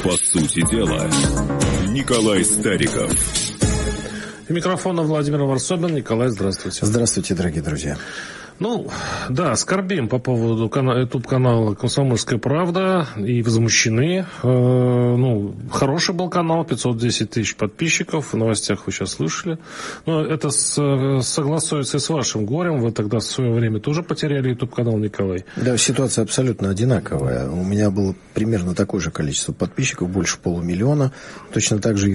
По сути дела, Николай Стариков. У микрофона Владимир Варсобин. Николай, здравствуйте. Здравствуйте, дорогие друзья. Ну, да, скорбим по поводу YouTube-канала «Комсомольская правда» и возмущены. Хороший был канал, 510 тысяч подписчиков, в новостях вы сейчас слышали. Но это согласуется и с вашим горем. Вы тогда в свое время тоже потеряли YouTube-канал, Николай. Да, ситуация абсолютно одинаковая. У меня было примерно такое же количество подписчиков, больше 500 000. Точно так же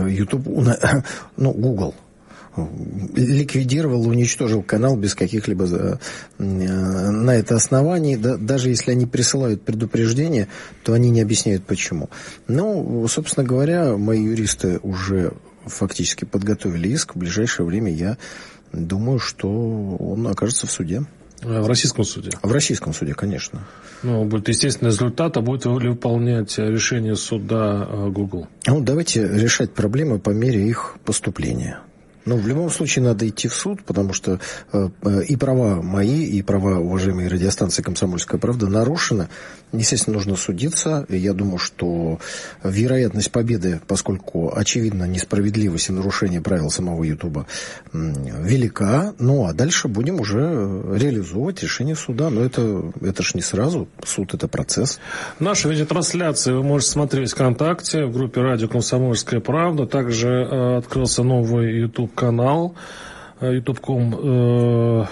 Google ликвидировал, уничтожил канал без каких-либо на это оснований. Даже если они присылают предупреждение, то они не объясняют почему. Собственно говоря, мои юристы уже фактически подготовили иск. В ближайшее время я думаю, что он окажется в суде. В российском суде? В российском суде, конечно. Будет естественный результат, а будет ли выполнять решение суда Google? Давайте решать проблемы по мере их поступления. В любом случае надо идти в суд, потому что и права мои, и права уважаемой радиостанции «Комсомольская правда» нарушены. Естественно, нужно судиться. И я думаю, что вероятность победы, поскольку очевидно несправедливость и нарушение правил самого Ютуба велика. А дальше будем уже реализовывать решение суда. Но это ж не сразу. Суд – это процесс. Наши видеотрансляции вы можете смотреть ВКонтакте, в группе «Радио Комсомольская правда». Также открылся новый YouTube-канал. youtube.com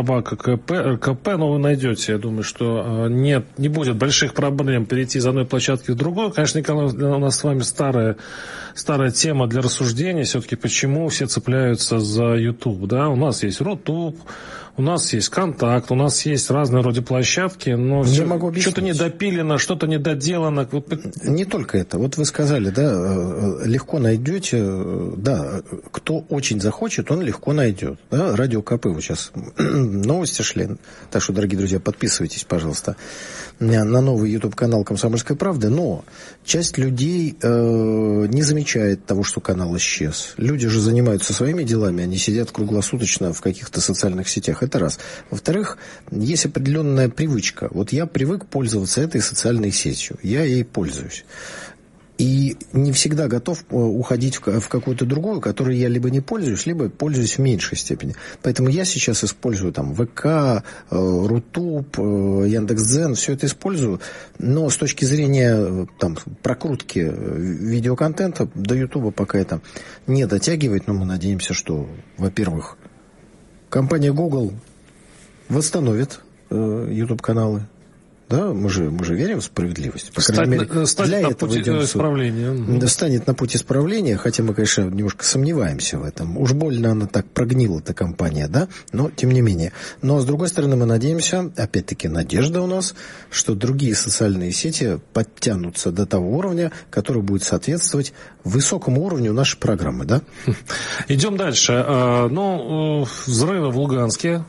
/КП, но вы найдете, я думаю, что не будет больших проблем перейти из одной площадки в другую. Конечно, Николай, у нас с вами старая тема для рассуждения, все-таки почему все цепляются за YouTube, да? У нас есть Рутуб, у нас есть Контакт, у нас есть разные вроде площадки, но что-то недопилено, что-то недоделано. Не только это. Вот вы сказали, да, легко найдете, да, кто очень захочет, он легко найдет. Да? Радио КП вы сейчас новости шли. Так что, дорогие друзья, подписывайтесь, пожалуйста, на новый YouTube-канал «Комсомольская правда». Но часть людей не замечает того, что канал исчез. Люди же занимаются своими делами, они сидят круглосуточно в каких-то социальных сетях. Это раз. Во-вторых, есть определенная привычка. Вот я привык пользоваться этой социальной сетью. Я ей пользуюсь. И не всегда готов уходить в какую-то другую, которой я либо не пользуюсь, либо пользуюсь в меньшей степени. Поэтому я сейчас использую ВК, Рутуб, Яндекс.Дзен, все это использую. Но с точки зрения прокрутки видеоконтента до Ютуба пока это не дотягивает. Но мы надеемся, что, во-первых, компания Google восстановит YouTube-каналы. Да, мы же верим в справедливость. По крайней мере, станет на путь исправления. Станет на путь исправления, хотя мы, конечно, немножко сомневаемся в этом. Уж больно она так прогнила, эта компания, да, но тем не менее. Но, с другой стороны, мы надеемся, опять-таки, надежда у нас, что другие социальные сети подтянутся до того уровня, который будет соответствовать высокому уровню нашей программы, да? Идем дальше. Взрывы в Луганске.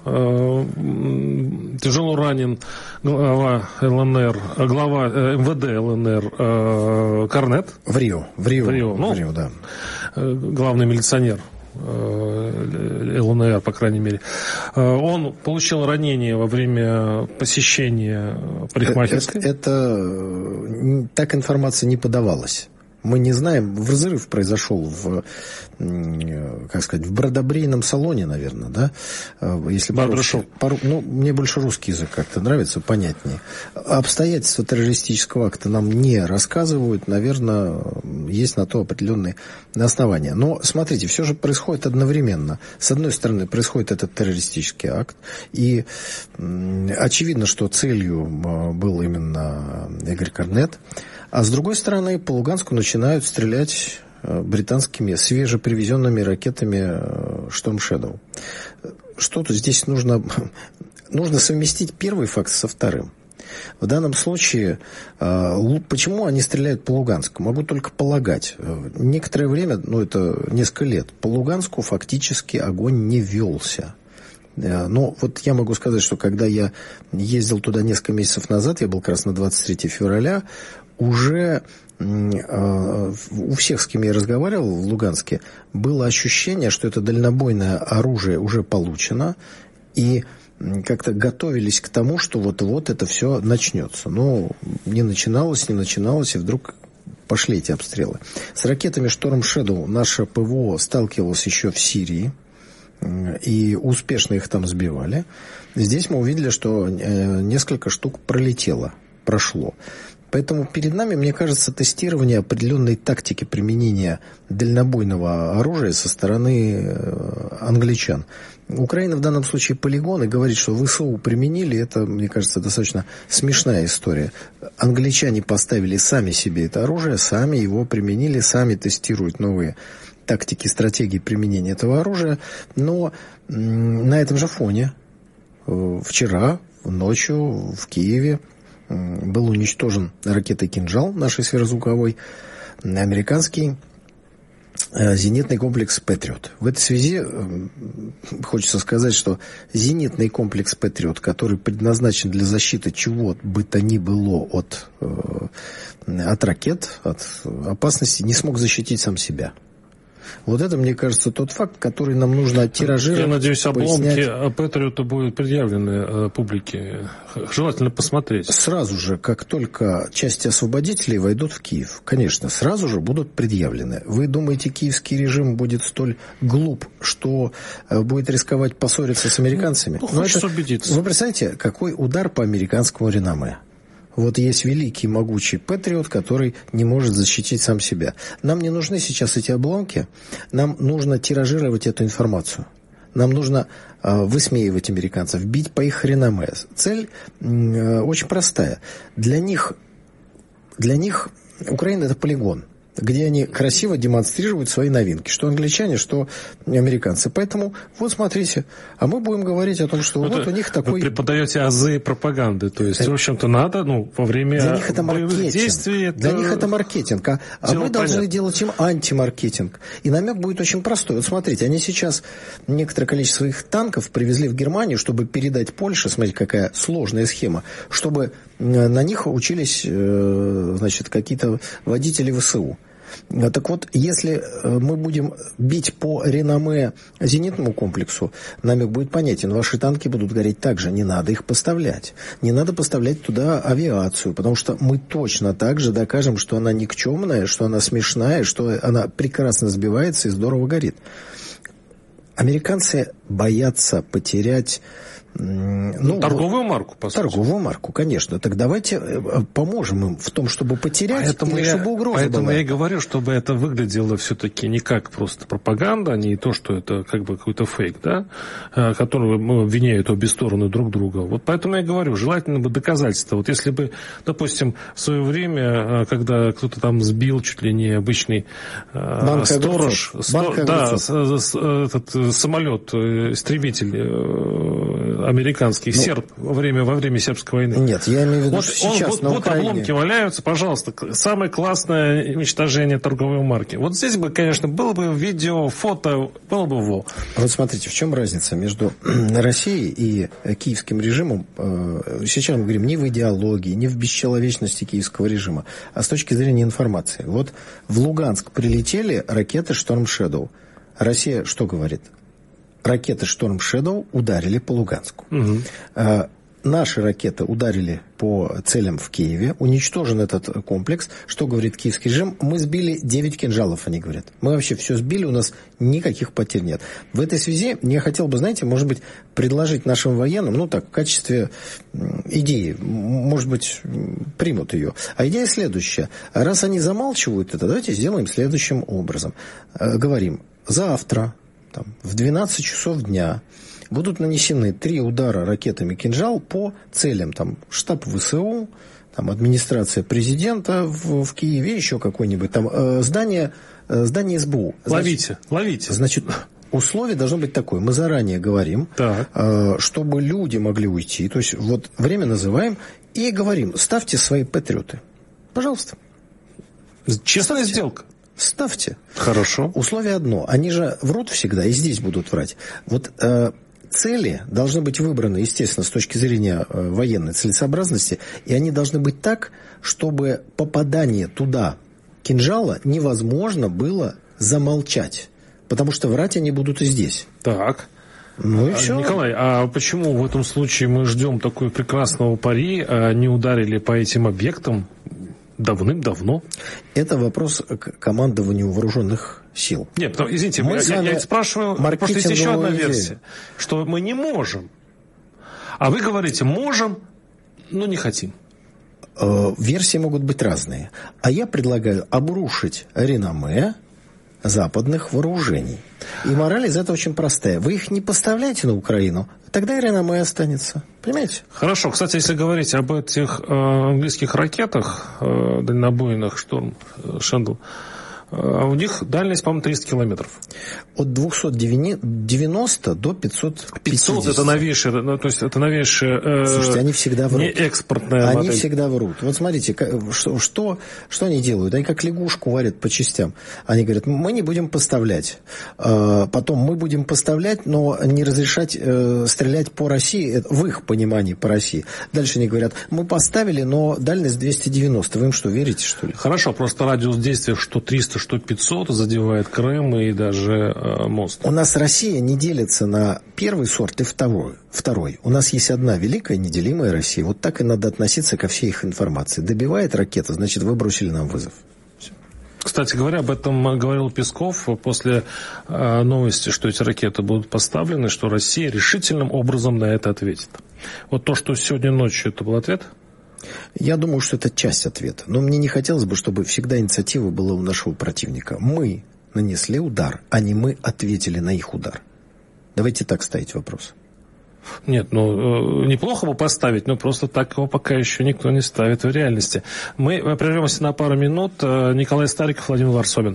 Тяжело ранен глава МВД ЛНР Корнет. В Рио, да. Главный милиционер ЛНР, по крайней мере. Он получил ранение во время посещения парикмахерской. Так информация не подавалась. Мы не знаем, взрыв произошел в бродобрейном салоне, наверное, да? Если мне больше русский язык как-то нравится, понятнее. Обстоятельства террористического акта нам не рассказывают, наверное, есть на то определенные основания. Но, смотрите, все же происходит одновременно. С одной стороны, происходит этот террористический акт, и очевидно, что целью был именно Игорь Корнет. А с другой стороны, по Луганску начинают стрелять британскими свежепривезенными ракетами «Шторм Шэдоу». Что-то здесь нужно совместить первый факт со вторым. В данном случае, почему они стреляют по Луганску? Могу только полагать. Некоторое время, это несколько лет, по Луганску фактически огонь не велся. Но вот я могу сказать, что когда я ездил туда несколько месяцев назад, я был как раз на 23 февраля, уже у всех, с кем я разговаривал в Луганске, было ощущение, что это дальнобойное оружие уже получено, и как-то готовились к тому, что вот-вот это все начнется. Но не начиналось, и вдруг пошли эти обстрелы. С ракетами Storm Shadow наше ПВО сталкивалось еще в Сирии, и успешно их там сбивали. Здесь мы увидели, что несколько штук прошло. Поэтому перед нами, мне кажется, тестирование определенной тактики применения дальнобойного оружия со стороны англичан. Украина в данном случае полигон и говорит, что ВСУ применили, это, мне кажется, достаточно смешная история. Англичане поставили сами себе это оружие, сами его применили, сами тестируют новые тактики, стратегии применения этого оружия. Но на этом же фоне вчера ночью в Киеве был уничтожен ракетой «Кинжал» нашей сверхзвуковой, американский зенитный комплекс «Патриот». В этой связи хочется сказать, что зенитный комплекс «Патриот», который предназначен для защиты чего бы то ни было от ракет, от опасности, не смог защитить сам себя. Вот это, мне кажется, тот факт, который нам нужно оттиражировать. Я надеюсь, обломки Патриота будут предъявлены публике. Желательно посмотреть. Сразу же, как только части освободителей войдут в Киев, конечно, сразу же будут предъявлены. Вы думаете, киевский режим будет столь глуп, что будет рисковать поссориться с американцами? Хочется убедиться. Вы представляете, какой удар по американскому реноме? Вот есть великий, могучий Патриот, который не может защитить сам себя. Нам не нужны сейчас эти обломки. Нам нужно тиражировать эту информацию. Нам нужно высмеивать американцев, бить по их реноме. Цель очень простая. Для них Украина – это полигон, где они красиво демонстрируют свои новинки. Что англичане, что американцы. Поэтому, вот смотрите, а мы будем говорить о том, что вот у них такой... Вы преподаете азы пропаганды. То есть, в общем-то, надо, во время для них это маркетинг. Действий... Для них это маркетинг. А мы должны делать им антимаркетинг. И намек будет очень простой. Вот смотрите, они сейчас некоторое количество своих танков привезли в Германию, чтобы передать Польше, смотрите, какая сложная схема, чтобы на них учились, значит, какие-то водители ВСУ. Так вот, если мы будем бить по реноме зенитному комплексу, намек будет понятен. Ваши танки будут гореть так же. Не надо их поставлять. Не надо поставлять туда авиацию, потому что мы точно так же докажем, что она никчемная, что она смешная, что она прекрасно сбивается и здорово горит. Американцы боятся потерять... торговую марку, по сути. Торговую марку, конечно. Так давайте поможем им в том, чтобы потерять, или чтобы угроза была. Поэтому я и говорю, чтобы это выглядело все-таки не как просто пропаганда, не то, что это как бы какой-то фейк, да, который обвиняют обе стороны друг друга. Вот поэтому я говорю, желательно бы доказательства. Вот если бы, допустим, в свое время, когда кто-то там сбил чуть ли не обычный сторож, этот самолет, истребитель американский, серб во время сербской войны. Нет, я имею в виду, что сейчас на Украине... Вот обломки валяются, пожалуйста, самое классное уничтожение торговой марки. Вот здесь бы, конечно, было бы видео, фото, было бы во. Вот смотрите, в чем разница между Россией и киевским режимом? Сейчас мы говорим не в идеологии, не в бесчеловечности киевского режима, а с точки зрения информации. Вот в Луганск прилетели ракеты Storm Shadow. Россия что говорит? Ракеты Storm Shadow ударили по Луганску. Угу. Наши ракеты ударили по целям в Киеве. Уничтожен этот комплекс. Что говорит киевский режим? Мы сбили 9 кинжалов, они говорят. Мы вообще все сбили, у нас никаких потерь нет. В этой связи я хотел бы, знаете, может быть, предложить нашим военным, в качестве идеи, может быть, примут ее. А идея следующая. Раз они замалчивают это, давайте сделаем следующим образом. Говорим, завтра в 12 часов дня будут нанесены 3 удара ракетами «Кинжал» по целям. Штаб ВСУ, администрация президента в Киеве, еще какое-нибудь здание СБУ. Ловите. Значит, условие должно быть такое. Мы заранее говорим, чтобы люди могли уйти. То есть, вот время называем и говорим, ставьте свои патриоты. Пожалуйста. Честная сделка. Ставьте. Хорошо. Условие одно. Они же врут всегда, и здесь будут врать. Вот цели должны быть выбраны, естественно, с точки зрения военной целесообразности, и они должны быть так, чтобы попадание туда кинжала невозможно было замолчать. Потому что врать они будут и здесь. Так. И все. Николай, а почему в этом случае мы ждем такого прекрасного пари, а не ударили по этим объектам? Давным-давно. Это вопрос к командованию вооруженных сил. Нет, извините, я спрашиваю, просто есть еще одна версия, что мы не можем. А вы говорите, можем, но не хотим. Версии могут быть разные. А я предлагаю обрушить реноме западных вооружений. И мораль из этого очень простая. Вы их не поставляете на Украину, тогда и реноме останется. Понимаете? Хорошо. Кстати, если говорить об этих английских ракетах дальнобойных «Шторм Шендл», у них дальность, по-моему, 300 километров. От 290 до 550. 500 это новейшее, то есть это новейшее. Слушайте, они всегда врут. Не экспортная модель. Они всегда врут. Вот смотрите, что они делают? Они как лягушку варят по частям. Они говорят, мы не будем поставлять. Потом мы будем поставлять, но не разрешать стрелять по России, в их понимании по России. Дальше они говорят, мы поставили, но дальность 290. Вы им что, верите, что ли? Хорошо, просто радиус действия что 300, что 500 задевает Крым и даже мост. У нас Россия не делится на первый сорт и второй. У нас есть одна великая неделимая Россия. Вот так и надо относиться ко всей их информации. Добивает ракета, значит, вы бросили нам вызов. Все. Кстати говоря, об этом говорил Песков после новости, что эти ракеты будут поставлены, что Россия решительным образом на это ответит. Вот то, что сегодня ночью, это был ответ? Я думаю, что это часть ответа. Но мне не хотелось бы, чтобы всегда инициатива была у нашего противника. Мы нанесли удар, а не мы ответили на их удар. Давайте так ставить вопрос. Нет, неплохо бы поставить, но просто так его пока еще никто не ставит в реальности. Мы прервемся на пару минут. Николай Стариков, Владимир Варсобин.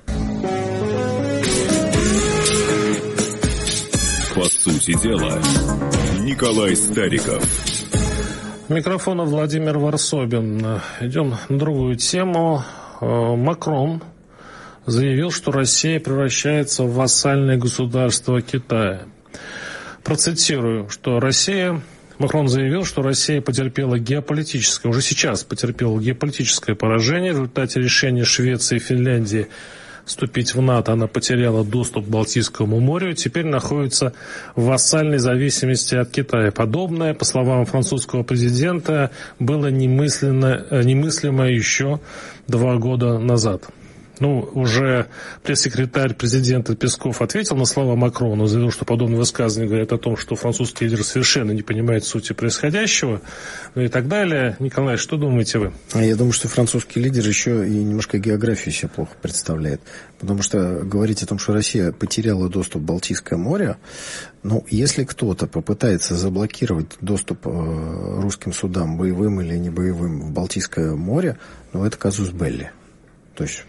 По сути дела, Николай Стариков. Микрофона Владимир Варсобин. Идем на другую тему. Макрон заявил, что Россия превращается в вассальное государство Китая. Процитирую, что Макрон заявил, что Россия потерпела уже сейчас потерпела геополитическое поражение. В результате решения Швеции и Финляндии вступить в НАТО она потеряла доступ к Балтийскому морю и теперь находится в вассальной зависимости от Китая. Подобное, по словам французского президента, было немыслимо еще 2 года назад. Уже пресс-секретарь президента Песков ответил на слова Макрона, заявил, что подобные высказывания говорят о том, что французский лидер совершенно не понимает сути происходящего, и так далее. Николай, что думаете вы? Я думаю, что французский лидер еще и немножко географию себе плохо представляет. Потому что говорить о том, что Россия потеряла доступ в Балтийское море, если кто-то попытается заблокировать доступ русским судам, боевым или небоевым, в Балтийское море, это казус белли. То есть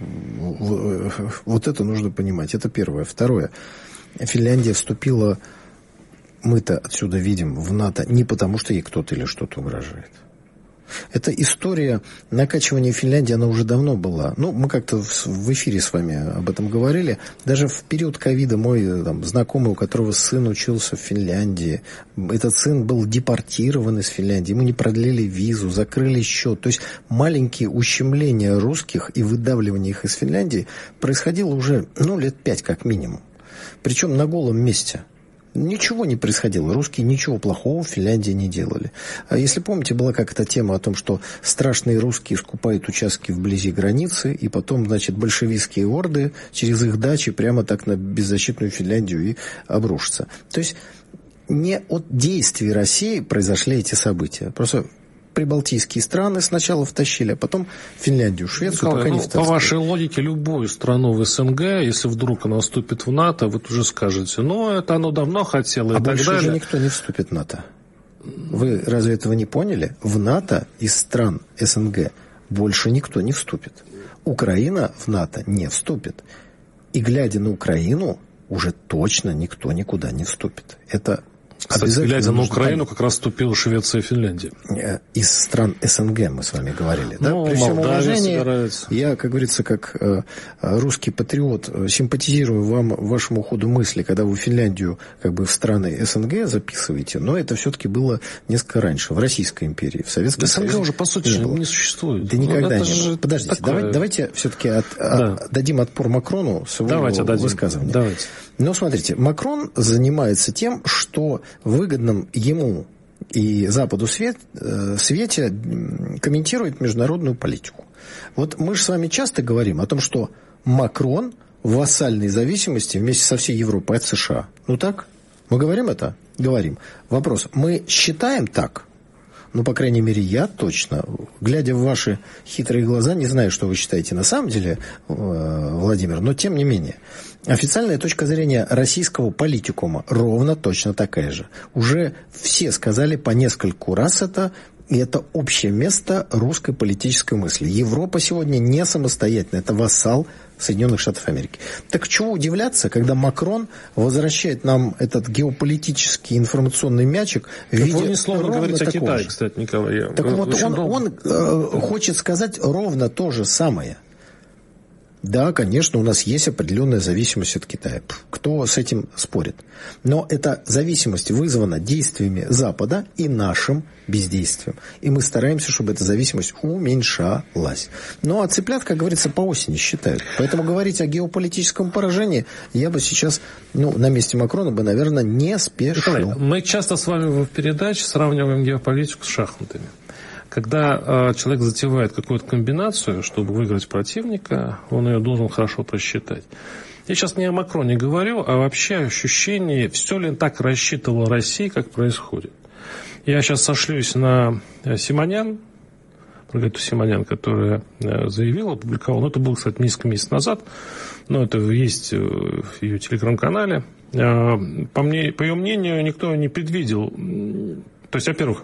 вот это нужно понимать. Это первое. Второе. Финляндия вступила, мы-то отсюда видим, в НАТО не потому, что ей кто-то или что-то угрожает. Эта история накачивания Финляндии, она уже давно была. Мы как-то в эфире с вами об этом говорили. Даже в период ковида мой знакомый, у которого сын учился в Финляндии, этот сын был депортирован из Финляндии, ему не продлили визу, закрыли счет. То есть маленькие ущемления русских и выдавливание их из Финляндии происходило уже лет 5 как минимум. Причем на голом месте. Ничего не происходило. Русские ничего плохого в Финляндии не делали. Если помните, была как-то тема о том, что страшные русские скупают участки вблизи границы, и потом, большевистские орды через их дачи прямо так на беззащитную Финляндию и обрушатся. То есть не от действий России произошли эти события. Просто прибалтийские страны сначала втащили, а потом Финляндию, Швецию, Николай, пока не втащили. По вашей логике, любую страну в СНГ, если вдруг она вступит в НАТО, вы уже скажете, это оно давно хотело, и так далее. А больше же никто не вступит в НАТО. Вы разве этого не поняли? В НАТО из стран СНГ больше никто не вступит. Украина в НАТО не вступит. И глядя на Украину, уже точно никто никуда не вступит. Это кстати, глядя на Украину, как раз вступила Швеция и Финляндия. Из стран СНГ мы с вами говорили. Да? При всем уважении, я, как говорится, как русский патриот, симпатизирую вашему ходу мысли, когда вы Финляндию в страны СНГ записываете, но это все-таки было несколько раньше, в Российской империи, в Советском Союзе. СНГ уже, по сути, не существует. Да никогда не было. Подождите, давайте все-таки дадим отпор Макрону с его высказыванием. Давайте. Смотрите, Макрон занимается тем, что выгодным ему и Западу свете комментирует международную политику. Вот мы же с вами часто говорим о том, что Макрон в вассальной зависимости вместе со всей Европой от США. Ну так? Мы говорим это? Говорим. Вопрос. Мы считаем так? Ну, по крайней мере, я точно, глядя в ваши хитрые глаза, не знаю, что вы считаете на самом деле, Владимир, но тем не менее. Официальная точка зрения российского политикума ровно точно такая же. Уже все сказали по нескольку раз это, и это общее место русской политической мысли. Европа сегодня не самостоятельна, это вассал Соединенных Штатов Америки. Так чего удивляться, когда Макрон возвращает нам этот геополитический информационный мячик в виде вы ни слова ровно говорите о Китае, же. кстати, Николай. Так вот, он хочет сказать ровно то же самое. Да, конечно, у нас есть определенная зависимость от Китая. Кто с этим спорит? Но эта зависимость вызвана действиями Запада и нашим бездействием. И мы стараемся, чтобы эта зависимость уменьшалась. Ну, а цыплят, как говорится, по осени считают. Поэтому говорить о геополитическом поражении я бы сейчас, на месте Макрона бы, наверное, не спешил. Николай, мы часто с вами в передаче сравниваем геополитику с шахматами. Когда человек затевает какую-то комбинацию, чтобы выиграть противника, он ее должен хорошо просчитать. Я сейчас не о Макроне говорю, а вообще ощущение, все ли так рассчитывала Россия, как происходит. Я сейчас сошлюсь на Симонян, Маргариту Симонян, которая заявила, опубликовала, это было, кстати, несколько месяцев назад, но это есть в ее телеграм-канале. По ее мнению, никто не предвидел, то есть, во-первых,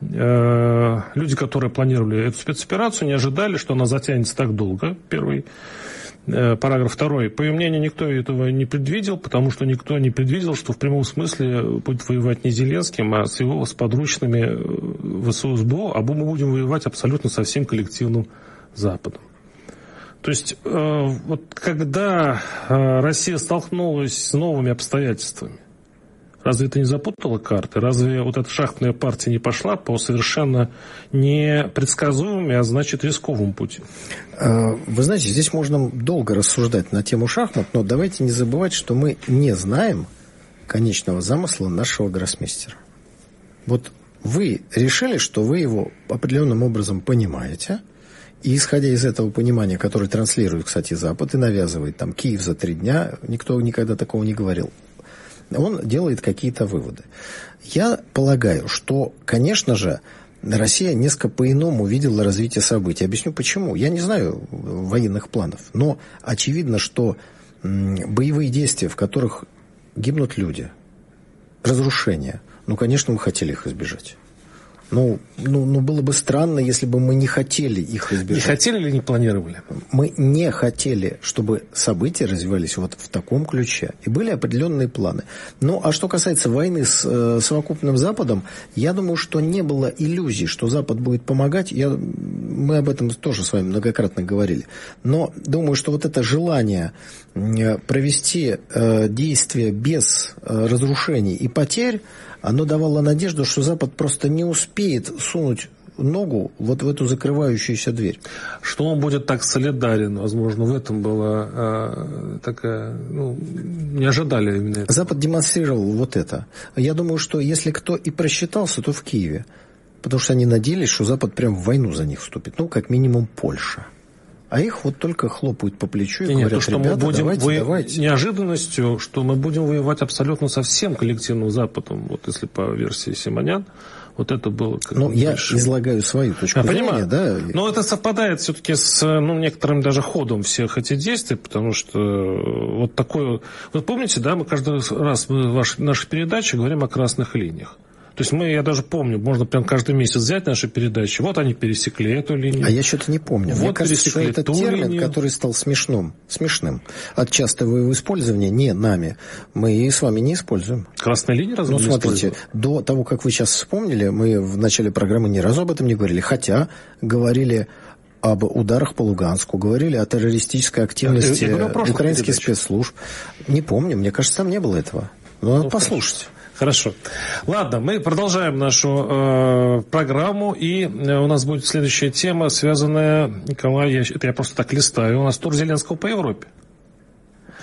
люди, которые планировали эту спецоперацию, не ожидали, что она затянется так долго. Первый параграф. Второй. По ее мнению, никто этого не предвидел, потому что никто не предвидел, что в прямом смысле будет воевать не Зеленским, а с подручными ВСУ СБУ, а мы будем воевать абсолютно со всем коллективным Западом. То есть, вот когда Россия столкнулась с новыми обстоятельствами, разве это не запутало карты? Разве вот эта шахматная партия не пошла по совершенно непредсказуемому, а значит рисковому пути? Вы знаете, здесь можно долго рассуждать на тему шахмат, но давайте не забывать, что мы не знаем конечного замысла нашего гроссмейстера. Вот вы решили, что вы его определенным образом понимаете, и исходя из этого понимания, которое транслирует, кстати, Запад и навязывает там Киев за 3 дня, никто никогда такого не говорил, он делает какие-то выводы. Я полагаю, что, конечно же, Россия несколько по-иному видела развитие событий. Объясню почему. Я не знаю военных планов, но очевидно, что боевые действия, в которых гибнут люди, разрушения, конечно, мы хотели их избежать. Было бы странно, если бы мы не хотели их избежать. Не хотели или не планировали? Мы не хотели, чтобы события развивались вот в таком ключе. И были определенные планы. А что касается войны с совокупным Западом, я думаю, что не было иллюзий, что Запад будет помогать. Мы об этом тоже с вами многократно говорили. Но думаю, что вот это желание провести действия без разрушений и потерь, оно давало надежду, что Запад просто не успеет сунуть ногу вот в эту закрывающуюся дверь. Что он будет так солидарен, возможно, в этом была такая, не ожидали именно это. Запад демонстрировал вот это. Я думаю, что если кто и просчитался, то в Киеве. Потому что они надеялись, что Запад прям в войну за них вступит. Как минимум Польша. А их вот только хлопают по плечу и говорят, что ребята, мы будем давайте. Неожиданностью, что мы будем воевать абсолютно со всем коллективным Западом, вот если по версии Симонян, вот это было... я излагаю свою точку зрения. Понимаю. Да. Но это совпадает все-таки с некоторым даже ходом всех этих действий, потому что вот такое... Вы помните, да, мы каждый раз в нашей передаче говорим о красных линиях. То есть я даже помню, можно прям каждый месяц взять наши передачи. Вот они пересекли эту линию. А я что-то не помню. Мне кажется, что это термин, линию, который стал смешным от частого его использования не нами. Мы и с вами не используем. Красная линия разве не смотрите, до того, как вы сейчас вспомнили, мы в начале программы ни разу об этом не говорили. Хотя говорили об ударах по Луганску, говорили о террористической активности украинских спецслужб. Не помню, мне кажется, там не было этого. Надо послушать. Хорошо. Ладно, мы продолжаем нашу программу, и у нас будет следующая тема, связанная, Николай, это я просто так листаю, у нас тур Зеленского по Европе.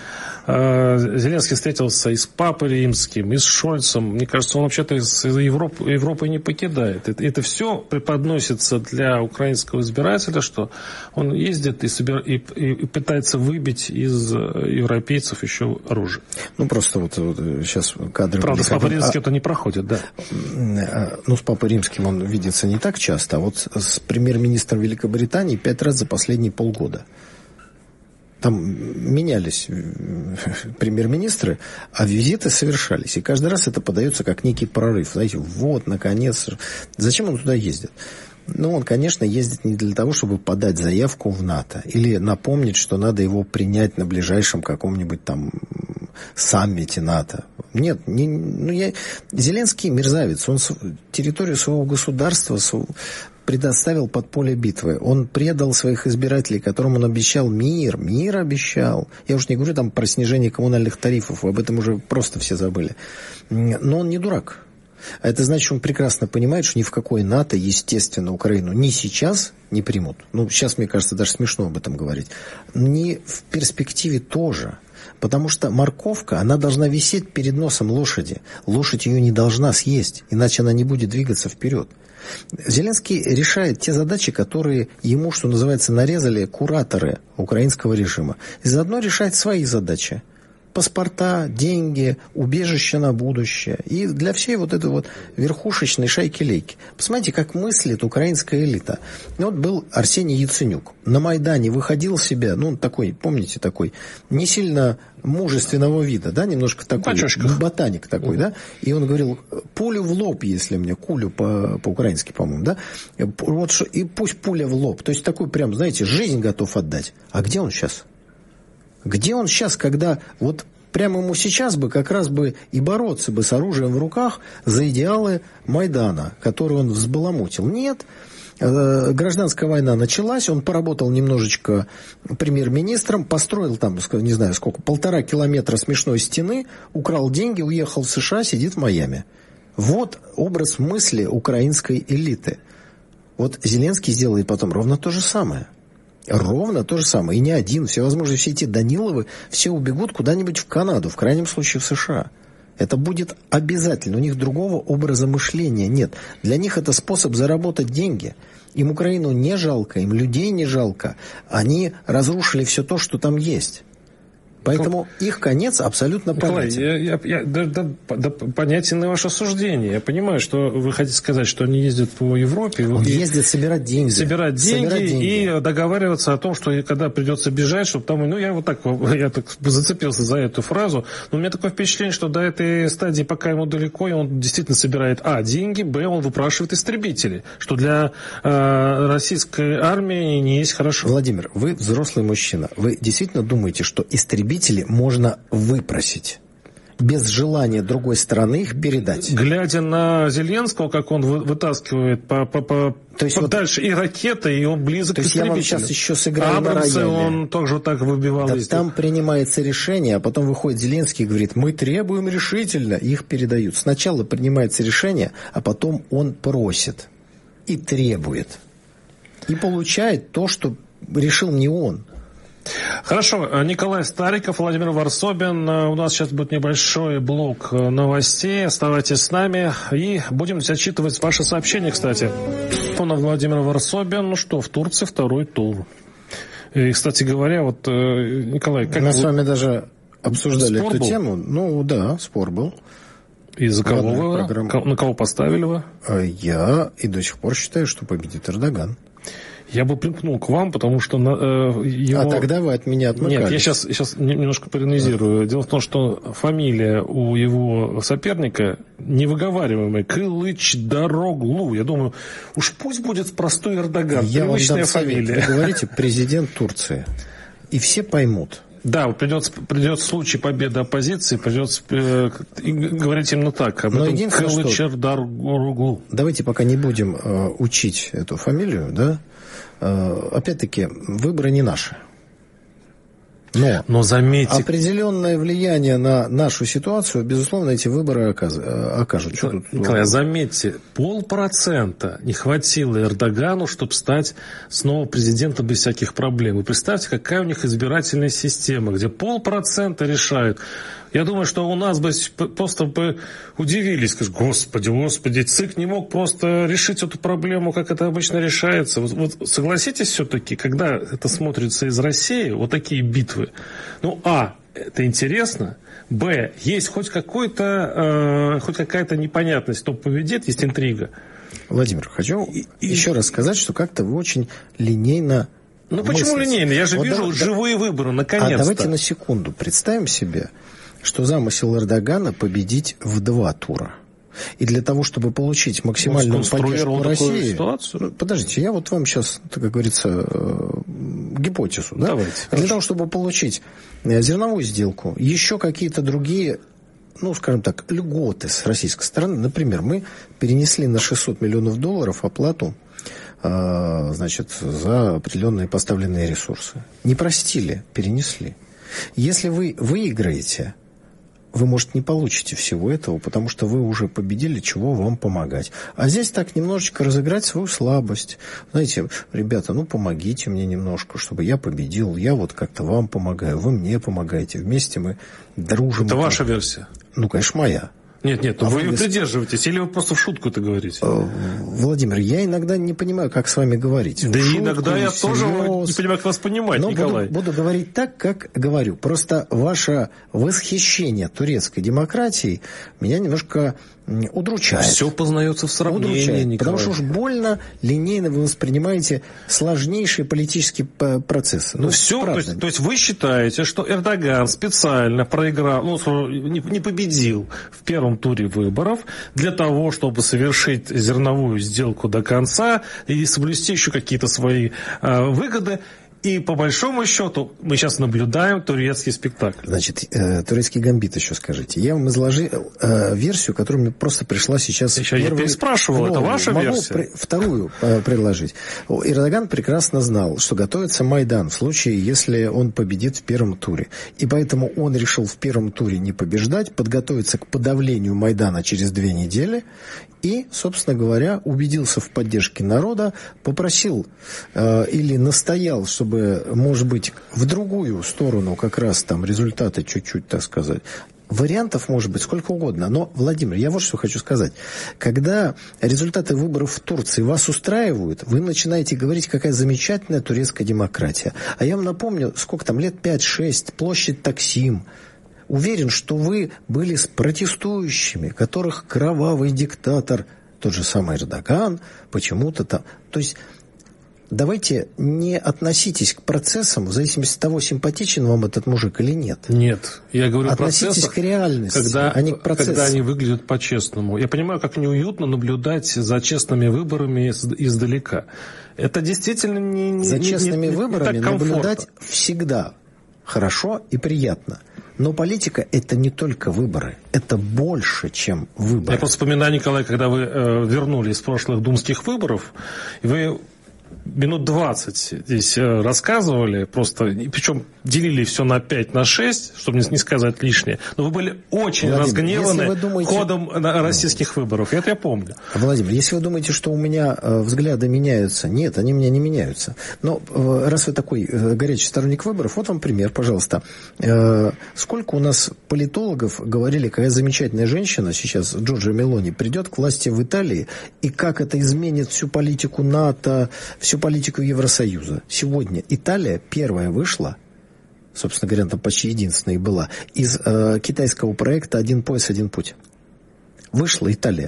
Зеленский встретился и с Папой Римским, и с Шольцем. Мне кажется, он вообще-то из Европы не покидает. Это все преподносится для украинского избирателя, что он ездит и пытается выбить из европейцев еще оружие. Ну, просто вот сейчас кадры... Правда, с Папой Римским это не проходит, да. Ну, с Папой Римским он видится не так часто, а вот с премьер-министром Великобритании 5 раз за последние полгода. Там менялись премьер-министры, а визиты совершались. И каждый раз это подается как некий прорыв. Знаете, вот, наконец. Зачем он туда ездит? Ну, он, конечно, ездит не для того, чтобы подать заявку в НАТО или напомнить, что надо его принять на ближайшем каком-нибудь там саммите НАТО. Нет, Зеленский мерзавец. Он территорию своего государства предоставил под поле битвы. Он предал своих избирателей, которым он обещал мир. Мир обещал. Я уж не говорю там про снижение коммунальных тарифов. Об этом уже просто все забыли. Но он не дурак. А это значит, что он прекрасно понимает, что ни в какой НАТО, естественно, Украину ни сейчас не примут. Ну, сейчас, мне кажется, даже смешно об этом говорить. Ни в перспективе тоже. Потому что морковка, она должна висеть перед носом лошади. Лошадь ее не должна съесть, иначе она не будет двигаться вперед. Зеленский решает те задачи, которые ему, что называется, нарезали кураторы украинского режима. И заодно решает свои задачи. Паспорта, деньги, убежище на будущее. И для всей вот этой вот верхушечной шайки-лейки. Посмотрите, как мыслит украинская элита. Вот был Арсений Яценюк. На Майдане выходил себя, ну, такой, помните, такой, не сильно мужественного вида, да, немножко такой, ботаник такой, да. И он говорил, пулю в лоб, если мне, кулю по-украински, по-моему, да. Вот, и пусть пуля в лоб. То есть такой прям, знаете, жизнь готов отдать. А где он сейчас? Где он сейчас, когда вот прямо ему сейчас бы как раз бы и бороться бы с оружием в руках за идеалы Майдана, который он взбаламутил? Нет. Гражданская война началась, он поработал немножечко премьер-министром, построил там, не знаю сколько, 1,5 километра смешной стены, украл деньги, уехал в США, сидит в Майами. Вот образ мысли украинской элиты. Вот Зеленский сделает потом ровно то же самое. Ровно то же самое. И не один. Всевозможные все эти Даниловы, все убегут куда-нибудь в Канаду, в крайнем случае в США. Это будет обязательно. У них другого образа мышления нет. Для них это способ заработать деньги. Им Украину не жалко, им людей не жалко. Они разрушили все то, что там есть. Поэтому их конец абсолютно понятен. Николай, понятен и ваше суждение. Я понимаю, что вы хотите сказать, что они ездят по Европе. Он ездит собирать деньги. Собирать деньги и договариваться о том, что когда придется бежать, чтобы там... Ну, я так зацепился за эту фразу. Но у меня такое впечатление, что до этой стадии, пока ему далеко, и он действительно собирает, деньги, он выпрашивает истребители. Что для российской армии не есть хорошо. Владимир, вы взрослый мужчина. Вы действительно думаете, что истребители можно выпросить? Без желания другой стороны их передать. Глядя на Зеленского, как он вытаскивает дальше и ракеты, и он близок к истребителю. Я вам сейчас еще сыграю на рояле. Он тоже так выбивал. Да, там принимается решение, а потом выходит Зеленский и говорит, мы требуем решительно, их передают. Сначала принимается решение, а потом он просит и требует. И получает то, что решил не он. Хорошо, Николай Стариков, Владимир Варсобин. У нас сейчас будет небольшой блок новостей. Оставайтесь с нами и будем зачитывать ваши сообщения, кстати. Владимир Варсобин. Ну что, в Турции второй тур. И, кстати говоря, вот, Николай, как... Мы с вами даже обсуждали эту тему. Ну, да, спор был. Из-за кого вы? На кого поставили вы? Я и до сих пор считаю, что победит Эрдоган. Я бы примкнул к вам, потому что его... А тогда вы от меня отмыкались. Нет, я сейчас немножко полемизирую. Дело в том, что фамилия у его соперника невыговариваемая. Кылычдароглу. Я думаю, уж пусть будет простой Эрдоган. Привычная фамилия. Вы говорите президент Турции. И все поймут. Да, придет случай победы оппозиции, придется говорить именно так. Но единственное, что... Давайте пока не будем учить эту фамилию, да? Опять-таки, выборы не наши. Но заметьте... определенное влияние на нашу ситуацию, безусловно, эти выборы окажут. Николай, заметьте, 0,5% не хватило Эрдогану, чтобы стать снова президентом без всяких проблем. И представьте, какая у них избирательная система, где 0,5% решают. Я думаю, что у нас бы просто бы удивились, скажут, господи, ЦИК не мог просто решить эту проблему, как это обычно решается. Вот согласитесь все-таки, когда это смотрится из России, вот такие битвы, это интересно, есть хоть какая-то непонятность, кто победит, есть интрига. Владимир, хочу еще раз сказать, что как-то вы очень линейно почему линейно? Я же вижу живые выборы, наконец-то. Давайте на секунду представим себе, что замысел Эрдогана победить в 2 тура. И для того, чтобы получить максимальную поддержку России... Подождите, я вот вам сейчас, как говорится, гипотезу. Да? Давайте. Для того, чтобы получить зерновую сделку, еще какие-то другие, скажем так, льготы с российской стороны. Например, мы перенесли на $600 миллионов оплату за определенные поставленные ресурсы. Не простили, перенесли. Если вы выиграете, вы, может, не получите всего этого, потому что вы уже победили, чего вам помогать. А здесь так немножечко разыграть свою слабость. Знаете, ребята, помогите мне немножко, чтобы я победил. Я вот как-то вам помогаю, вы мне помогаете. Вместе мы дружим. Это ваша версия? Конечно, моя. Нет, вы ее придерживаетесь, или вы просто в шутку это говорите? Владимир, я иногда не понимаю, как с вами говорить. Да и иногда я тоже не понимаю, как вас понимать, Николай. Буду говорить так, как говорю. Просто ваше восхищение турецкой демократией меня немножко удручает. Все познается в сравнении, Николай. Потому что уж больно линейно вы воспринимаете сложнейший политический процесс. Все, то есть вы считаете, что Эрдоган специально проиграл, не победил в первом туре выборов для того, чтобы совершить зерновую сделку до конца и соблюсти еще какие-то свои выгоды. И по большому счету мы сейчас наблюдаем турецкий спектакль. Значит, турецкий гамбит еще скажите. Я вам изложил версию, которая мне просто пришла сейчас. Я переспрашивал, это ваша версия? Могу вторую предложить. Эрдоган прекрасно знал, что готовится Майдан в случае, если он победит в первом туре. И поэтому он решил в первом туре не побеждать, подготовиться к подавлению Майдана через 2 недели. И, собственно говоря, убедился в поддержке народа, попросил или настоял, чтобы, может быть, в другую сторону как раз там результаты чуть-чуть, так сказать. Вариантов может быть сколько угодно. Но, Владимир, я вот что хочу сказать. Когда результаты выборов в Турции вас устраивают, вы начинаете говорить, какая замечательная турецкая демократия. А я вам напомню, сколько там, лет 5-6, площадь Таксим. Уверен, что вы были с протестующими, которых кровавый диктатор, тот же самый Эрдоган, почему-то там... То есть давайте не относитесь к процессам в зависимости от того, симпатичен вам этот мужик или нет. Нет, я говорю о процессах, относитесь к реальности, а не к процессам. Когда они выглядят по-честному. Я понимаю, как неуютно наблюдать за честными выборами издалека. Это действительно не за честными выборами не так наблюдать всегда хорошо и приятно. Но политика – это не только выборы, это больше, чем выборы. Я просто вспоминаю, Николай, когда вы вернулись с прошлых думских выборов, и вы минут 20 здесь рассказывали, просто, причем делили все на 5, на 6, чтобы не сказать лишнее. Но вы были очень разгневаны ходом российских выборов. Это я помню. Владимир, если вы думаете, что у меня взгляды меняются, нет, они у меня не меняются. Но раз вы такой горячий сторонник выборов, вот вам пример, пожалуйста. Сколько у нас политологов говорили, какая замечательная женщина сейчас, Джорджия Мелони, придет к власти в Италии, и как это изменит всю политику НАТО, всю политику Евросоюза. Сегодня Италия первая вышла, собственно говоря, там почти единственная и была, из китайского проекта «Один пояс, один путь». Вышла Италия.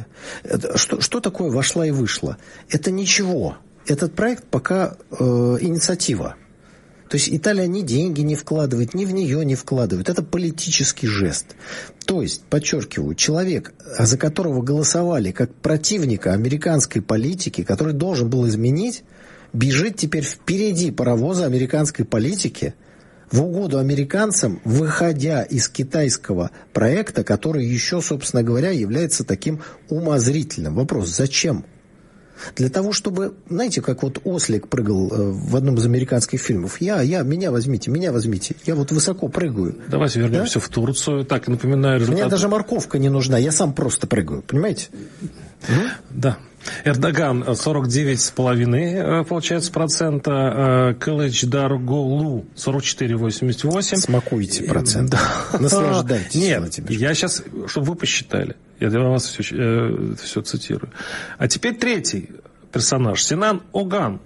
Что такое вошла и вышла? Это ничего. Этот проект пока инициатива. То есть Италия ни деньги не вкладывает, ни в нее не вкладывает. Это политический жест. То есть, подчеркиваю, человек, за которого голосовали как противника американской политики, который должен был изменить, бежит теперь впереди паровоза американской политики в угоду американцам, выходя из китайского проекта, который еще, собственно говоря, является таким умозрительным. Вопрос, зачем? Для того, чтобы, знаете, как вот ослик прыгал в одном из американских фильмов. Меня возьмите. Я вот высоко прыгаю. Давайте вернемся в Турцию. Так, напоминаю результаты. Мне даже морковка не нужна, я сам просто прыгаю, понимаете? Да. Эрдоган 49,5%, получается, процента. Кылычдароглу 44,88%. Смакуйте процент. Наслаждайтесь. Нет, я сейчас, чтобы вы посчитали. Я для вас все цитирую. А теперь третий персонаж. Синан Оган.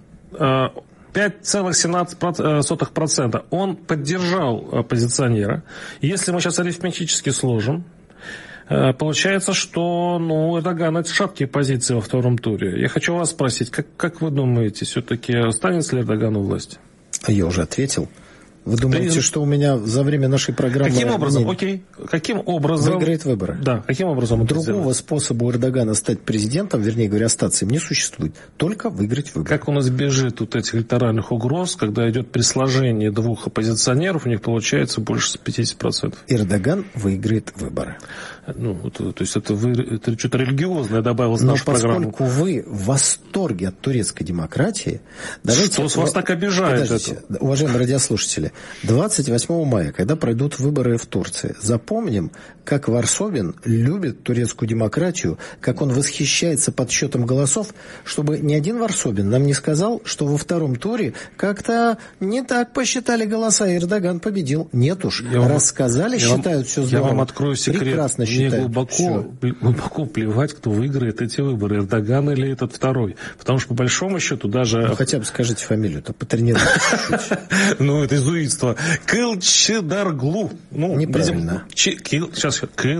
5,17%. Он поддержал оппозиционера. Если мы сейчас арифметически сложим, получается, что Эрдоган это шаткие позиции во втором туре. Я хочу вас спросить, как вы думаете, все-таки останется ли Эрдоган у власти? Я уже ответил. Вы думаете, что у меня за время нашей программы... Каким образом? Окей. Каким образом... Выиграет выборы. Да. Каким образом? Другого способа у Эрдогана стать президентом, вернее говоря, остаться им не существует. Только выиграть выборы. Как он избежит вот этих электоральных угроз, когда идет при сложении двух оппозиционеров, у них получается больше 50%? Эрдоган выиграет выборы. То есть это что-то религиозное добавилось в нашу программу. Но поскольку вы в восторге от турецкой демократии... Что с вас так обижает это? Уважаемые радиослушатели, 28 мая, когда пройдут выборы в Турции, запомним, как Варсобин любит турецкую демократию, как он восхищается подсчетом голосов, чтобы ни один Варсобин нам не сказал, что во втором туре как-то не так посчитали голоса, и Эрдоган победил. Нет уж, рассказали, считают все здорово. Я вам открою секрет. Прекрасно считают. Мне глубоко плевать, кто выиграет эти выборы, Эрдоган или этот второй. Потому что, по большому счету, даже... хотя бы скажите фамилию-то, потренируйтесь чуть-чуть. Это изуитство. Кылычдароглу. Неправильно. Сейчас.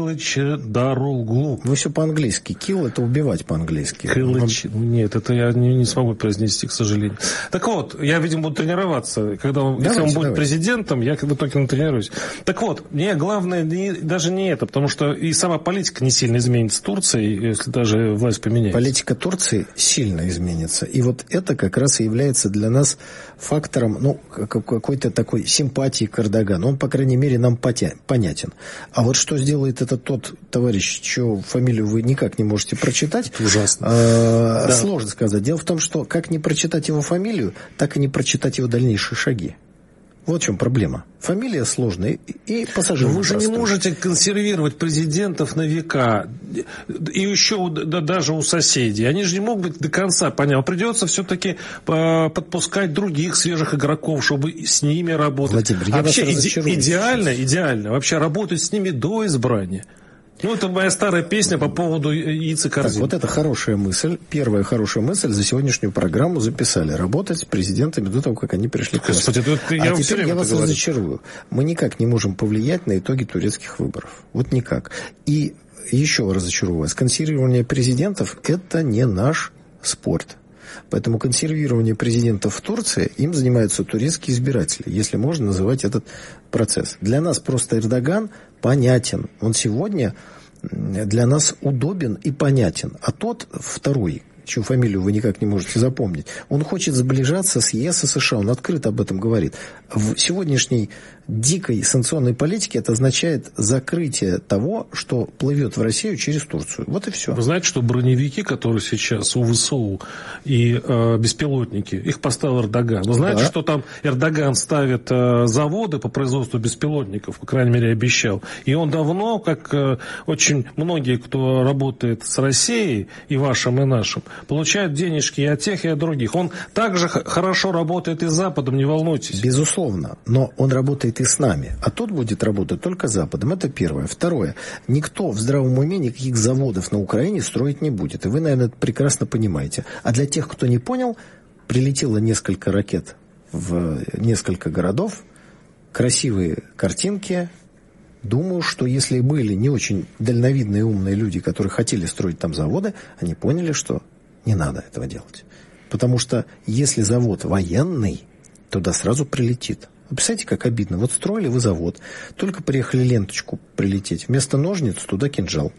Кылычдароглу. Вы все по-английски. Kill — это убивать по-английски. Нет, это я не смогу произнести, к сожалению. Так вот, я, видимо, буду тренироваться. Если он будет президентом, я в итоге натренируюсь. Так вот, мне главное даже не это, потому что и сама политика не сильно изменится в Турции, если даже власть поменяется. Политика Турции сильно изменится. И вот это как раз и является для нас фактором, какой-то такой симпатии к Эрдогану. Он, по крайней мере, нам понятен. А вот что сделает этот тот товарищ, чью фамилию вы никак не можете прочитать, это ужасно. Сложно сказать. Дело в том, что как не прочитать его фамилию, так и не прочитать его дальнейшие шаги. Вот в чем проблема. Фамилия сложная и пассажир. Вы же не можете консервировать президентов на века. И еще даже у соседей. Они же не могут быть до конца понятно. Придется все-таки подпускать других свежих игроков, чтобы с ними работать. Владимир, я вообще вас разочарую. Идеально. Вообще работать с ними до избрания. Это моя старая песня по поводу яиц и корзин. Вот это хорошая мысль. Первая хорошая мысль за сегодняшнюю программу записали. Работать с президентами до того, как они пришли к власти. А теперь я вас разочарую. Мы никак не можем повлиять на итоги турецких выборов. Вот никак. И еще разочарую вас. Консервирование президентов – это не наш спорт. Поэтому консервирование президентов в Турции им занимаются турецкие избиратели, если можно называть этот процесс. Для нас просто Эрдоган понятен. Он сегодня для нас удобен и понятен. А тот второй, чью фамилию вы никак не можете запомнить, он хочет сближаться с ЕС и США. Он открыто об этом говорит. В сегодняшней дикой санкционной политике это означает закрытие того, что плывет в Россию через Турцию. Вот и все. Вы знаете, что броневики, которые сейчас у ВСУ и беспилотники, их поставил Эрдоган. Вы знаете, что там Эрдоган ставит заводы по производству беспилотников, по крайней мере, обещал. И он давно, как очень многие, кто работает с Россией, и вашим, и нашим, получают денежки и от тех, и от других. Он также хорошо работает и с Западом, не волнуйтесь. Безусловно. Но он работает и с нами. А тот будет работать только с Западом. Это первое. Второе. Никто в здравом уме никаких заводов на Украине строить не будет. И вы, наверное, это прекрасно понимаете. А для тех, кто не понял, прилетело несколько ракет в несколько городов. Красивые картинки. Думаю, что если были не очень дальновидные и умные люди, которые хотели строить там заводы, они поняли, что не надо этого делать. Потому что если завод военный, туда сразу прилетит. Вы представляете, как обидно. Вот строили вы завод, только приехали ленточку прилететь. Вместо ножниц туда кинжал.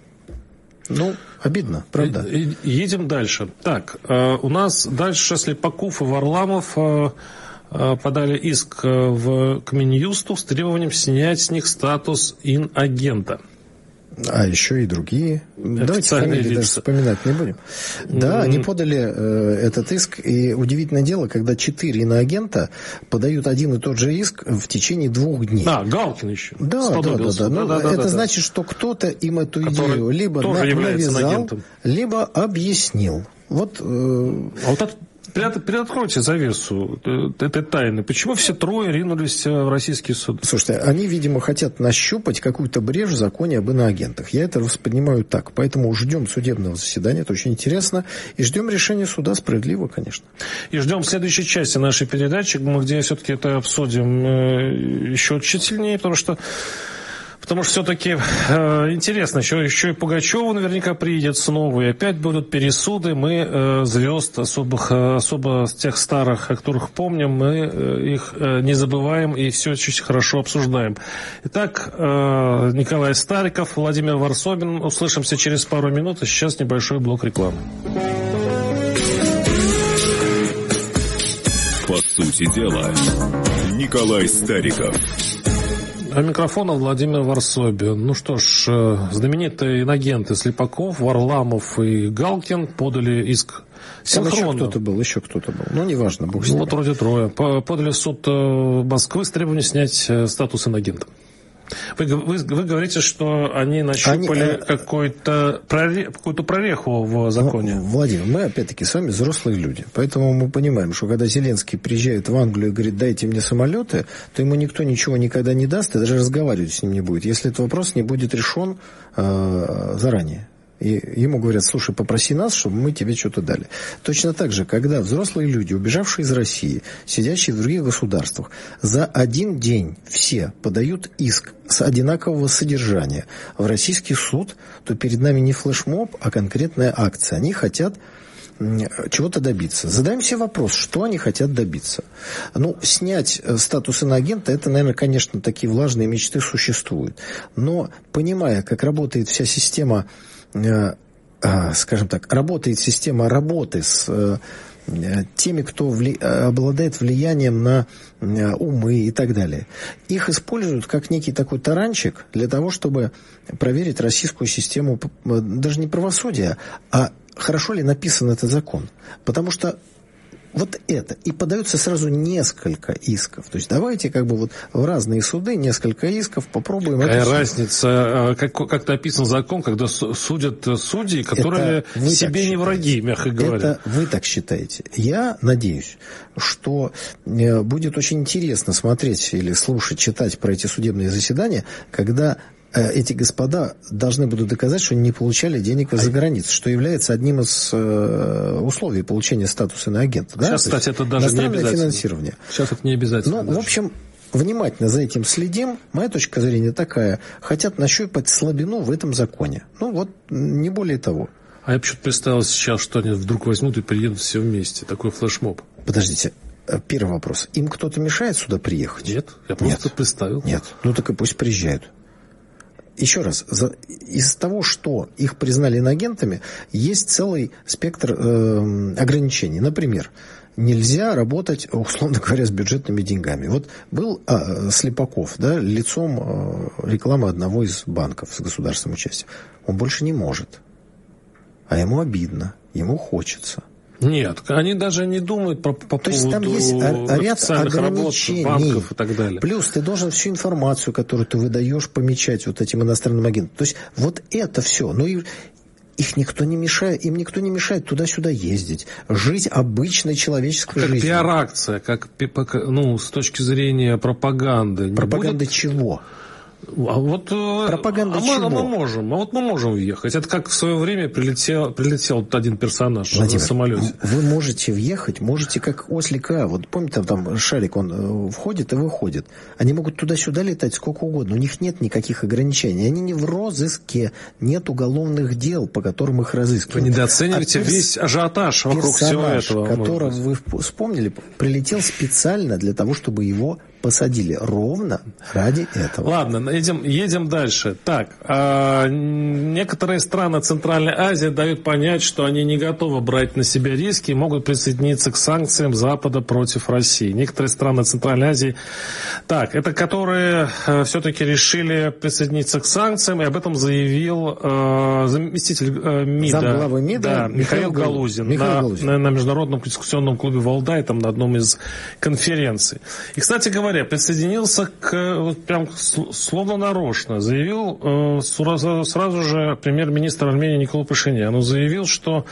Обидно, правда? Едем дальше. Так, у нас дальше Слепаков и Варламов подали иск к Минюсту с требованием снять с них статус инагента. А еще и другие. Давайте фамилии даже вспоминать не будем. Да, они подали этот иск, и удивительное дело, когда 4 иноагента подают один и тот же иск в течение 2 дней. Галкин еще. Да. Это значит, что кто-то им эту идею либо навязал, либо объяснил. Вот это... Приоткройте завесу этой тайны. Почему все 3 ринулись в российский суд? Слушайте, они, видимо, хотят нащупать какую-то брешь в законе об иноагентах. Я это воспринимаю так. Поэтому ждем судебного заседания. Это очень интересно. И ждем решения суда. Справедливо, конечно. И ждем в следующей части нашей передачи, где все-таки это обсудим еще тщательнее, потому что все-таки интересно, еще и Пугачева наверняка приедет снова, и опять будут пересуды. Мы звезд особо тех старых, о которых помним, мы их не забываем и все очень хорошо обсуждаем. Итак, Николай Стариков, Владимир Варсобин. Услышимся через пару минут, а сейчас небольшой блок рекламы. По сути дела, Николай Стариков. А микрофона Владимир Варсобин. Ну что ж, знаменитые инагенты Слепаков, Варламов и Галкин подали иск синхронно. Еще кто-то был. Ну, неважно, бог с ним. Вот вроде 3. Подали в суд Москвы с требованием снять статус инагента. Вы говорите, что они нащупали какую-то прореху в законе. Владимир, мы опять-таки с вами взрослые люди. Поэтому мы понимаем, что когда Зеленский приезжает в Англию и говорит, дайте мне самолеты, то ему никто ничего никогда не даст и даже разговаривать с ним не будет, если этот вопрос не будет решен заранее. И ему говорят, слушай, попроси нас, чтобы мы тебе что-то дали. Точно так же, когда взрослые люди, убежавшие из России, сидящие в других государствах, за один день все подают иск с одинакового содержания в российский суд, то перед нами не флешмоб, а конкретная акция. Они хотят чего-то добиться. Задаем себе вопрос, что они хотят добиться. Ну, снять статус иноагента, это, наверное, конечно, такие влажные мечты существуют. Но, понимая, как работает вся система, скажем так, работает система работы с теми, кто обладает влиянием на умы и так далее. Их используют как некий такой таранчик для того, чтобы проверить российскую систему, даже не правосудия, а хорошо ли написан этот закон. Потому что вот это. И подается сразу несколько исков. То есть давайте в разные суды несколько исков попробуем. Какая разница, как написан закон, когда судят судьи, которые себе не враги, мягко говоря. Это вы так считаете. Я надеюсь, что будет очень интересно смотреть или слушать, читать про эти судебные заседания, когда эти господа должны будут доказать, что они не получали денег из-за границы, что является одним из условий получения статуса иноагента. Сейчас, кстати, это даже не обязательно. Финансирование. Сейчас это не обязательно. В общем, внимательно за этим следим. Моя точка зрения такая. Хотят нащупать слабину в этом законе. Не более того. А я почему-то представил сейчас, что они вдруг возьмут и приедут все вместе. Такой флешмоб. Подождите. Первый вопрос. Им кто-то мешает сюда приехать? Нет. Я просто представил. Нет. Так и пусть приезжают. Еще раз, из того, что их признали иноагентами, есть целый спектр ограничений. Например, нельзя работать, условно говоря, с бюджетными деньгами. Вот был Слепаков, лицом рекламы одного из банков с государственным участием. Он больше не может. А ему обидно, ему хочется. Нет, они даже не думают по поводу там есть ряд ограничений, банков и так далее. Плюс ты должен всю информацию, которую ты выдаешь, помечать этим иностранным агентам. То есть это все. Но их никто не мешает, им никто не мешает туда-сюда ездить, жить обычной человеческой жизнью. Как пиар-акция, с точки зрения пропаганды. Пропаганды чего? Пропаганда чего? Мы можем въехать. Это как в свое время прилетел один персонаж на самолете. Вы можете въехать, можете как ослик А. Помните, там шарик, он входит и выходит. Они могут туда-сюда летать сколько угодно. У них нет никаких ограничений. Они не в розыске. Нет уголовных дел, по которым их разыскивают. Вы недооцениваете весь ажиотаж вокруг всего этого. Которого вы вспомнили, прилетел специально для того, чтобы его посадили ровно ради этого. Ладно, едем дальше. Так, некоторые страны Центральной Азии дают понять, что они не готовы брать на себя риски и могут присоединиться к санкциям Запада против России. Некоторые страны Центральной Азии, так, это которые все-таки решили присоединиться к санкциям, и об этом заявил заместитель МИДа, замглавы МИДа Михаил Галузин на Международном дискуссионном клубе «Валдай», там на одном из конференций. И, кстати говоря, присоединился прям словно нарочно, заявил сразу же премьер-министр Армении Никол Пашинян. Он заявил, что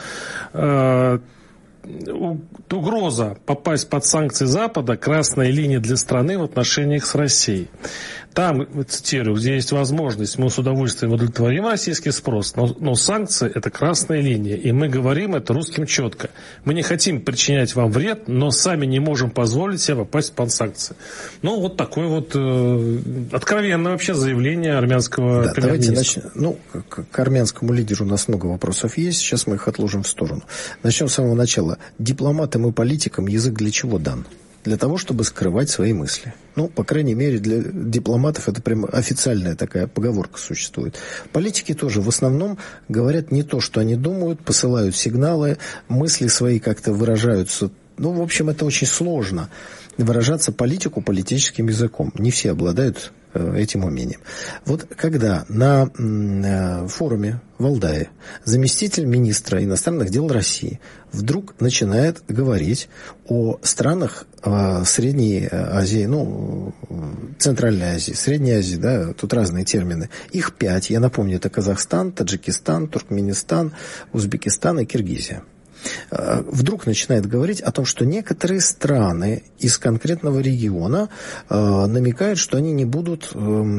угроза попасть под санкции Запада – красная линия для страны в отношениях с Россией. Там, цитирую, где есть возможность, мы с удовольствием удовлетворим российский спрос, но санкции – это красная линия, и мы говорим это русским четко. Мы не хотим причинять вам вред, но сами не можем позволить себе попасть под санкции. Ну, вот такое вот откровенное вообще заявление армянского премьер-министра. Давайте начнем. К армянскому лидеру у нас много вопросов есть, сейчас мы их отложим в сторону. Начнем с самого начала. Дипломатам и политикам язык для чего дан? Для того, чтобы скрывать свои мысли. По крайней мере, для дипломатов это прямо официальная такая поговорка существует. Политики тоже в основном говорят не то, что они думают, посылают сигналы, мысли свои как-то выражаются. В общем, это очень сложно выражаться политику политическим языком. Не все обладают этим умением. Вот когда на форуме в Валдае заместитель министра иностранных дел России вдруг начинает говорить о странах Средней Азии, Центральной Азии, Средней Азии, да, тут разные термины. Их 5, я напомню, это Казахстан, Таджикистан, Туркменистан, Узбекистан и Киргизия. Вдруг начинает говорить о том, что некоторые страны из конкретного региона намекают, что они не будут,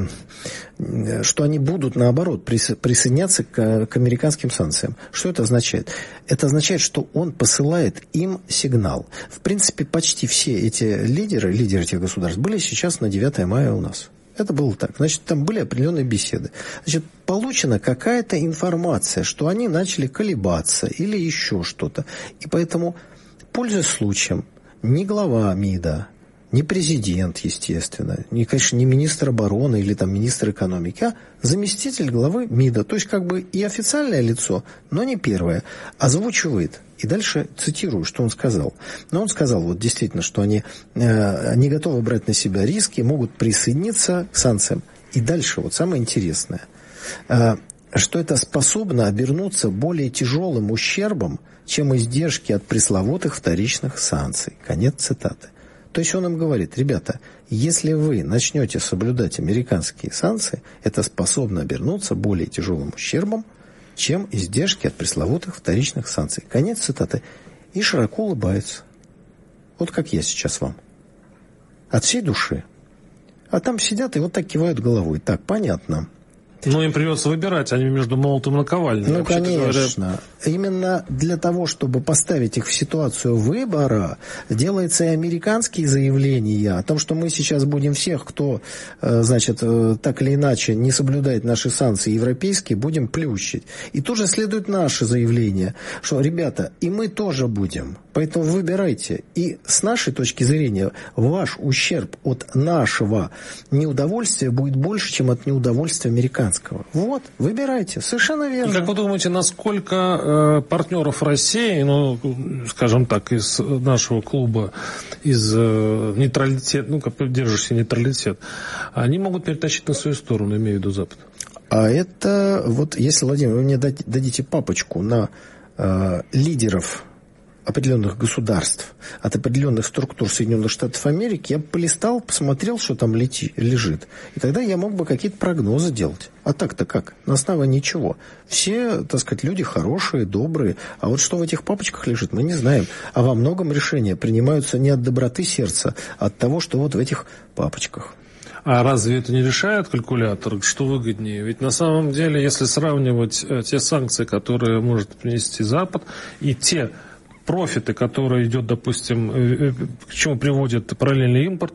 наоборот, присоединяться к американским санкциям. Что это означает? Это означает, что он посылает им сигнал. В принципе, почти все эти лидеры этих государств были сейчас на 9 мая у нас. Это было так. Значит, там были определенные беседы. Значит, получена какая-то информация, что они начали колебаться или еще что-то. И поэтому, пользуясь случаем, ни глава МИДа, ни президент, естественно, конечно, не министр обороны или там министр экономики, а заместитель главы МИДа, то есть как бы и официальное лицо, но не первое, озвучивает. И дальше цитирую, что он сказал. Но он сказал вот действительно, что они не готовы брать на себя риски, могут присоединиться к санкциям. И дальше вот самое интересное, что это способно обернуться более тяжелым ущербом, чем издержки от пресловутых вторичных санкций. Конец цитаты. То есть он им говорит: ребята, если вы начнете соблюдать американские санкции, это способно обернуться более тяжелым ущербом, чем издержки от пресловутых вторичных санкций. Конец цитаты. И широко улыбается. Вот как я сейчас вам. От всей души. А там сидят и вот так кивают головой. Так, понятно. Им придется выбирать, они между молотом и наковальней. Конечно. Именно для того, чтобы поставить их в ситуацию выбора, делаются и американские заявления о том, что мы сейчас будем всех, кто, так или иначе не соблюдает наши санкции европейские, будем плющить. И тут же следует наше заявление, что, ребята, и мы тоже будем. Поэтому выбирайте. И с нашей точки зрения, ваш ущерб от нашего неудовольствия будет больше, чем от неудовольствия американцев. Вот, выбирайте. Совершенно верно. И как вы думаете, насколько партнеров России, скажем так, из нашего клуба, из нейтралитета, поддерживающий нейтралитет, они могут перетащить на свою сторону, имею в виду Запад? А это, вот если, Владимир, вы мне дадите папочку на лидеров определенных государств, от определенных структур Соединенных Штатов Америки, я полистал, посмотрел, что там лежит. И тогда я мог бы какие-то прогнозы делать. А так-то как? На основании чего? Все, люди хорошие, добрые. А вот что в этих папочках лежит, мы не знаем. А во многом решения принимаются не от доброты сердца, а от того, что вот в этих папочках. А разве это не решает калькулятор, что выгоднее? Ведь на самом деле, если сравнивать те санкции, которые может принести Запад, и те профиты, которые идет, допустим, к чему приводит параллельный импорт,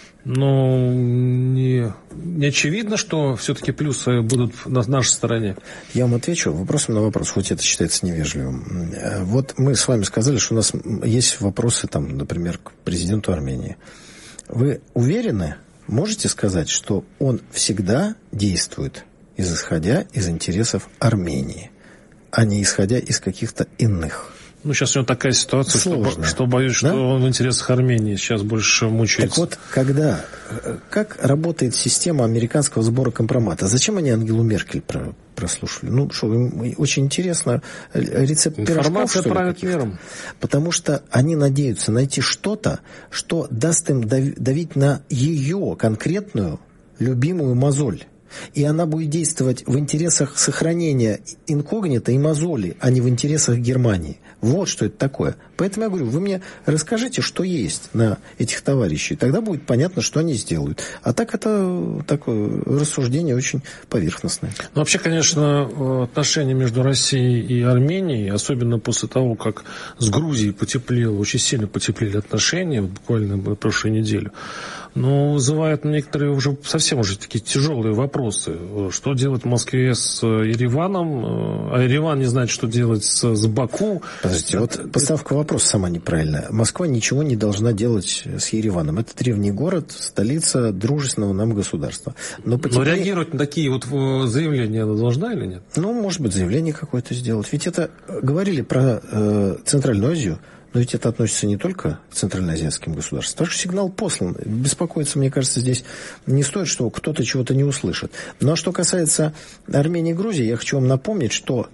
не очевидно, что все-таки плюсы будут на нашей стороне. Я вам отвечу вопросом на вопрос, хоть это считается невежливым. Вот мы с вами сказали, что у нас есть вопросы, например, к президенту Армении. Вы уверены, можете сказать, что он всегда действует, исходя из интересов Армении, а не исходя из каких-то иных? Ну, сейчас у него такая ситуация, что боюсь, да? что он в интересах Армении сейчас больше мучается. Так вот, как работает система американского сбора компромата? Зачем они Ангелу Меркель прослушали? Ну, что, им очень интересно, рецепт пирожков, что ли, правит миром. Потому что они надеются найти что-то, что даст им давить на ее конкретную любимую мозоль. И она будет действовать в интересах сохранения инкогнито и мозоли, а не в интересах Германии. Вот что это такое. Поэтому я говорю, вы мне расскажите, что есть на этих товарищей. Тогда будет понятно, что они сделают. А так это такое рассуждение очень поверхностное. Ну, вообще, конечно, отношения между Россией и Арменией, особенно после того, как с Грузией потеплело, очень сильно потеплели отношения, буквально на прошлой неделе, но вызывают некоторые уже совсем уже такие тяжелые вопросы. Что делать в Москве с Ереваном? А Ереван не знает, что делать с Баку. Подождите, вот постановка вопроса сама неправильная. Москва ничего не должна делать с Ереваном. Это древний город, столица дружественного нам государства. Но реагировать на такие вот заявления она должна или нет? Ну, может быть, заявление какое-то сделать. Ведь это говорили про Центральную Азию. Но ведь это относится не только к центральноазиатским государствам. Так что сигнал послан. Беспокоиться, мне кажется, здесь не стоит, что кто-то чего-то не услышит. Ну, а что касается Армении и Грузии, я хочу вам напомнить, что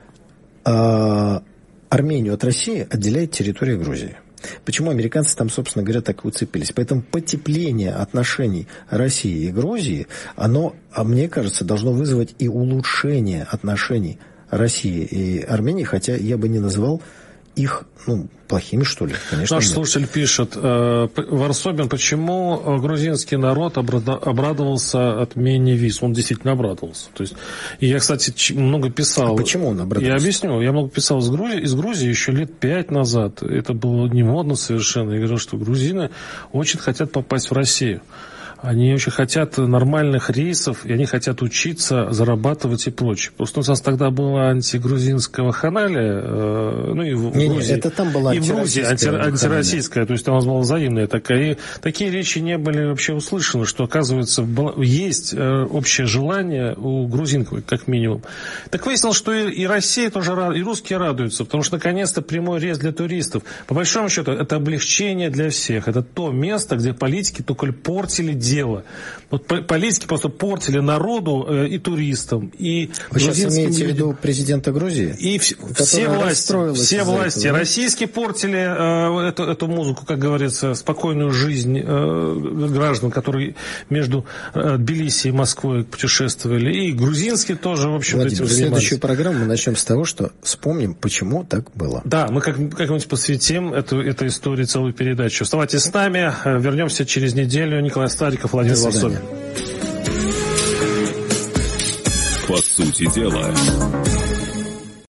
Армению от России отделяет территория Грузии. Почему американцы там, собственно говоря, так и уцепились? Поэтому потепление отношений России и Грузии, оно, мне кажется, должно вызвать и улучшение отношений России и Армении, хотя я бы не называл их, плохими, что ли? Конечно, наш нет. слушатель пишет, Варсобин, почему грузинский народ обрадовался отмене виз? Он действительно обрадовался. То есть, и я, кстати, много писал. А почему он обрадовался? Я объясню. Я много писал из Грузии еще лет 5 назад. Это было не модно совершенно. Я говорил, что грузины очень хотят попасть в Россию. Они очень хотят нормальных рейсов, и они хотят учиться, зарабатывать и прочее. Просто у нас тогда была антигрузинская ханалия, и в Грузии. Это там была антироссийская, то есть там у нас была взаимная такая. И такие речи не были вообще услышаны, что, оказывается, есть общее желание у грузин, как минимум. Так выяснилось, что и Россия тоже рада, и русские радуются, потому что, наконец-то, прямой рейс для туристов. По большому счету, это облегчение для всех. Это то место, где политики только портили дело. Вот политики просто портили народу и туристам, и вы сейчас имеете в виду президента Грузии? И все власти российские портили эту музыку, как говорится, спокойную жизнь граждан, которые между Тбилиси и Москвой путешествовали, и грузинские тоже, в общем, Владимир, этим занимались. Следующую программу мы начнем с того, что вспомним, почему так было. Да, мы как-нибудь посвятим этой истории целую передачу. Оставайтесь с нами, вернемся через неделю. Николай Стариков, Владимир Варсобин. По сути дела.